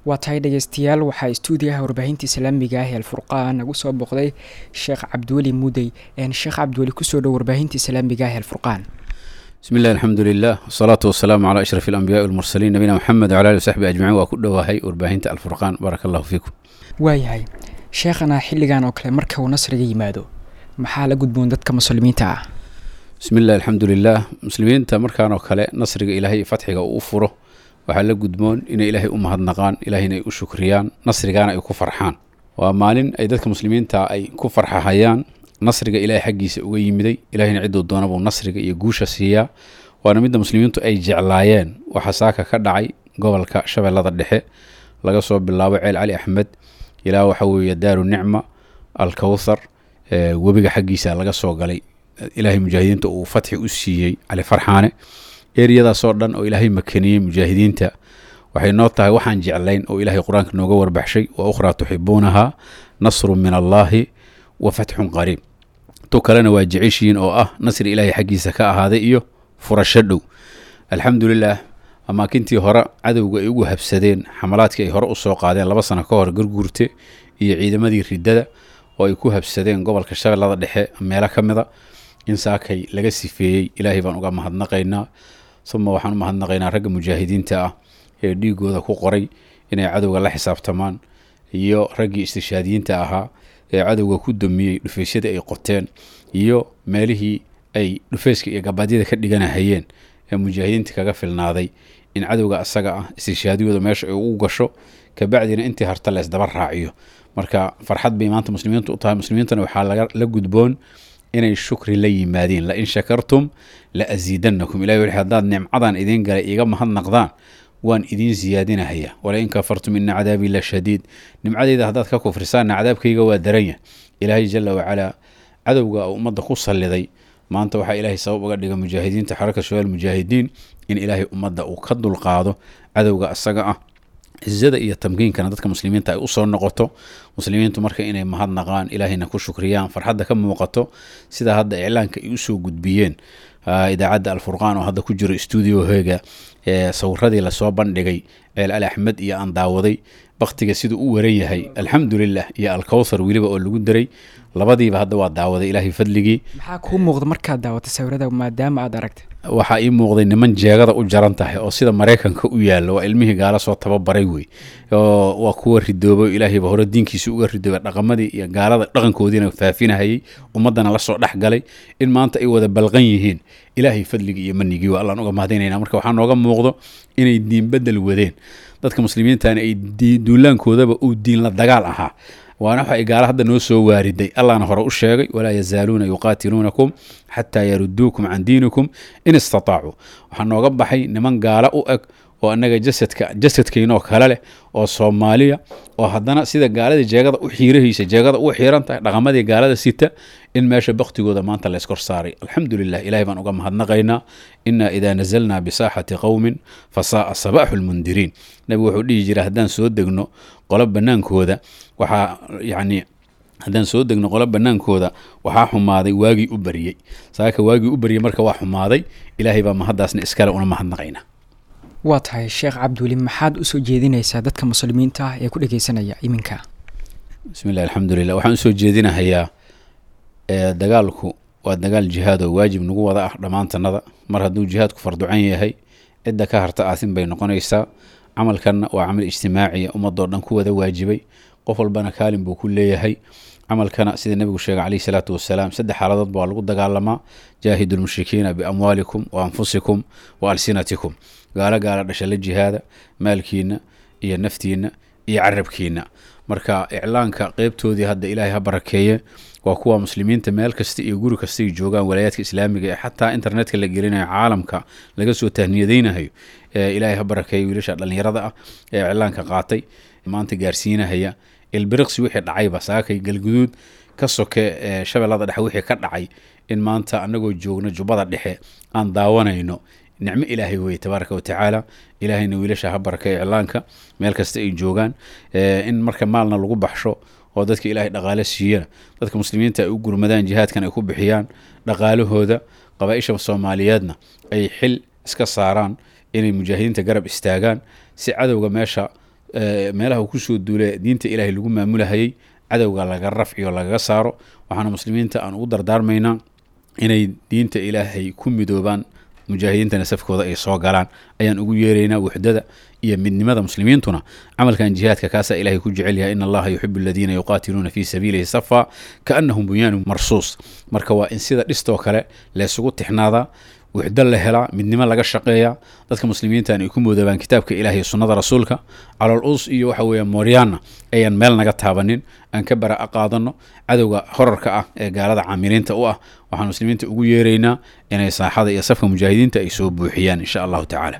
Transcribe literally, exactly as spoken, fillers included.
waa tahay dhegeystayaal waxaa istuudiyaha warbaahinta islaamiga ah ee alfurqaan nagu soo booqday sheekh cabdiweli mudey sheekh cabdiweli kusoo dhow warbaahinta islaamiga ah ee alfurqaan. بسم الله الحمد لله والصلاة والسلام على أشرف الأنبياء والمرسلين نبينا محمد وعلى آله وصحبه أجمعين وكل وهي ورباهنة الفرقان بارك الله فيكم. waayahay sheekhana xilligan oo kale marka uu nasriga yimaado maxaa la gudboon dadka muslimiinta ah? بسم الله الحمد لله مسلمين تمركان وكله نصر إلهي فتحه وفره وحلا قدمون إن إلهي أم هالنقان إلهي وشكريان نصر جانا يكفر حان ومالين أيدتك مسلمين تا أي كفر حيان نصر إلهي حقي سوي مدي إلهي نعدو الدونا ونصر يجوش سيا وأنا مد مسلمين تو أي جعلايان وحساك كدعي قبل كشبه الله ضدحه لقصوا بالله وعيل علي أحمد إلى وحوي دار النعمة الكوثر أه وبقى حقي سا لقصوا قلي إلهي مجاهدين تو فتح أسيي على فرحانه إيريادا صوردان أو إلهي مكانية مجاهدين تا وحي نوطها وحن جعلين أو إلهي قرآن نوغور بحشي وأخرى تحبونها نصر من الله وفتح قريب تو كلنا واجعيشين أو أه نصر إلهي حقي سكاء هذا إيو فرشدو الحمد لله أما كنتي هراء عدو إيوه هبسدين حملاتك إي هراء السوق هذين لبسنا كوهر قرقورتي إي عيد مدي ردادة وإيكو هبسدين قبل كشتغل لذا دحي ميلا كمدا إنساكي لغسي في إلهي بان أقام مهدنقينا ثم وحنو مهدنقينا رقم مجاهدين تا ديقو ذا كو قري إني عدو الله حساب تمان إيو رقي استشهادين تاها عدو كو دمي لفيسيدا أي قطين إيو ماليه أي لفيسك إيا قباديدا كدقانا هيين مجاهدين تكاقا في الناضي إن عدو أساقا استشهادي وذا ماشا وقشو كبعدين انتي هرتلاس دبر راعيو marka farxad bay maanta muslimiintu u tahay muslimiintana waxa la gudboon inay shukri la yimaadeen la in shakartum la azidannakum ilaahi wixii hadaad nimcadan idin galay iga mahadnaqdaan waan idin ziyaadinahaya wala in kafartum in adabi la shadid nimcadeeda hadaad ka kufrisaan cadaabkayga waa daranya ilaahi jalla wa ala cadawga ummadda ku saliday maanta waxa ilaahi sabab uga dhiga mujaahidiinta xaraka shabaab mujaahidiin in ilaahi ummadda uu ka dul qaado cadawga asaga ah عزة إيه التمكين كان ذاتك مسلمين تا أصلا نقطة مسلمين تمرك إنه مهد نقان إلهي نكون شكريان فرحد كم وقته سيدا هذا إعلان كيوسو قد بيين آه إذا عدى الفرقان وهذا كجر استوديو هيجا آه صور هذه لصوبان دقي آل أحمد يا أن داوضي بختك سيدو وريه هي الحمد لله يا الكوثر ويلي بقول له دري labadii ba hadda waa daawaday ilaahay fadligii maxaa ku muuqda marka daawata sawirada maadaama aad aragtay waxa ii muuqday niman jeegada u jaran tahay oo sida Mareykanka u yaalo waa ilmihii gaala soo tababaray way oo waa kuwa ridoobo ilaahay ba hore diinkiisa uga ridooba dhaqamadii iyo gaalada dhaqankoodiina faafinayay ummadana la soo dhaxgalay in maanta ay wada balqan yihiin ilaahay fadligii iyo manigii waa Allah uga mahadinayna marka waxa nooga muuqdo inay diin bedel wadeen dadka muslimiinta ay duulaankoodaba u diin la dagaal ahaa وانا waxay gaala hadda noo soo waariday allahna hore u sheegay wala yazaaluna yuqatilunakum hatta yaruddukum an diinikum in istata'u waxa nooga baxay niman gaala u eg oo anaga jasadka jasadkeena kala leh oo Soomaaliya oo hadana sida gaalada jeegada u xiiraysa jeegada u xiirantahay dhaqamadii gaalada sita in meesha baqtigooda maanta la iskor saaray alxamdulillah ilaahay baan uga mahadnaqaynaa inna idha nazalna bi saahati qawmin fasaa sabahul mundirin nabi wuxuu dhigi jiray hadaan soo degno qolab banaankooda waxa yaani hadaan soo degno qolab banaankooda waxa xumaaday waagi u bariyay saaka waagi u bariyay marka waa xumaaday ilaahay baa mahadaasna iskala una mahadnaqaynaa waa tahay sheekh cabdiweli maxaad u soo jeedinaysaa dadka muslimiinta ah ee ku dhageysanaya iminka bismillaah alxamdulillah waxaan soo jeedinayaa ee dagaalku waa dagaal jihaad oo waajib nagu wada ah dhamaantanada mar hadduu jihaadku farducan yahay cidda ka harta aasin bay noqonaysaa camalkana waa camal ijtimaaci ummadoo dhan ku wada waajibay qof walbana kaalin buu ku leeyahay camalkana sida nabigu sheegay kaleey salaatu wasalaam saddex xaaladood baa lagu dagaalamaa jaahidul mushrikiina bi amwalikum wa anfusikum wa alsinatikum gaala gaala dhashay la jihaada maalkiina iyo naftiina iyo carabkiina marka iclaanka qeybtoodii hadda ilaahay ha barakeeye waa kuwa muslimiinta meel kasta iyo guri kasta ay joogaan walaayadka islaamiga ee xataa internetka la gelinayo caalamka laga soo tahniyadeynayo ee ilaahay ha barakeeyo wiilasha dhalinyarada ah ee iclaanka qaatay maanta gaarsiinahaya ilbiriqsi wixii dhacay ba saakay galguduud ka soke shabeellada dhexe wixii ka dhacay in maanta anagoo joogno jubada dhexe aan daawanayno nicmo ilaahay way tabaaraka wa tacaala ilaahayna wiilasha ha barakeeyo iclaanka meel kasta ay joogaan in marka maalna lagu baxsho oo dadka ilaahay dhaqaale siiyana dadka muslimiinta ay u gurmadaan jihaadkan ay ku bixiyaan dhaqaalahooda qabaa'isha Soomaaliyeedna ay xil iska saaraan inay mujaahidiinta garab istaagaan si cadawga meesha meelaha uu kusoo duulay diinta ilaahay lagu maamulahayay cadowga laga rafciyo lagaga saaro waxaana muslimiinta aan ugu dardaarmaynaa inay diinta ilaahay ku midoobaan mujaahidiintana safkooda ay soo galaan ayaan ugu yeeraynaa wuxdada iyo midnimada muslimiintuna camalkan jihaadka kaasa ilaahay ku jecel yahay inna allaha yuhibbu alladhina yuqatiluna fi sabilihi safa ka'annahum bunyanun marsus marka waa in sida dhistoo kale la isugu tixnaada wuxda la helaa midnimo laga shaqeeya dadka muslimiinta ay ku moodabaan kitaabka ilaahay iyo sunnada rasuulka calal us iyo waxa weeye mooryaana ayaan meel naga taabanin aan ka bara qaadano cadowga horarka ah ee gaalada caamiliinta u ah waxaan muslimiinta ugu yeeraynaa inay saaxada iyo safka mujaahidiinta ay soo buuxiyaan insha Allah ta'ala